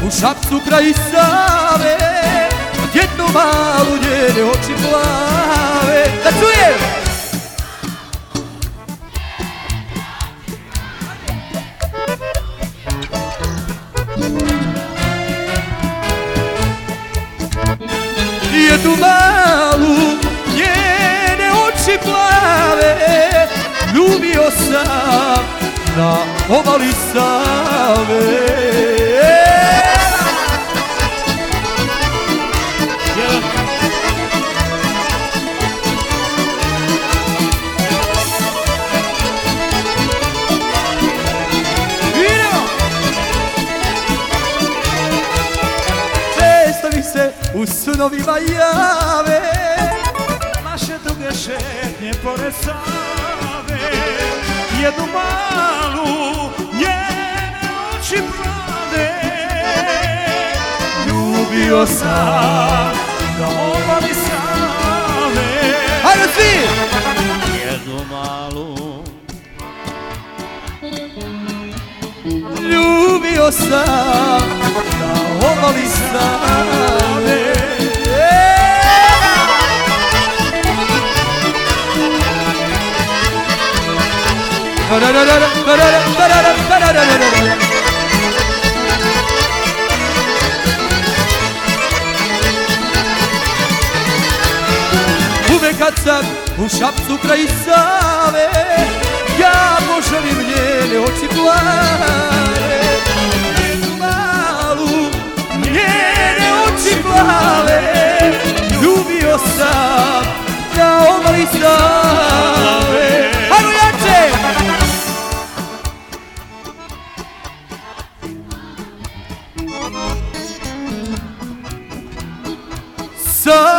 u Šapcu kraj Save, jednu malu njene oči plave. Da čujem! Jednu malu njene oči plave ljubio sam na obali Save. Često mi se u snovima jave naše duge šetnje pored Save, jednu malu njene oči plave ljubio sam na obali Save. Hajde svi! Jednu malu ljubio sam na obali Save. Uvek kad sam u Šapcu kraj Save, ja poželim njene oči plave. Jednu malu njene oči plave ljubio sam na obali Save. Hajmo jače! Save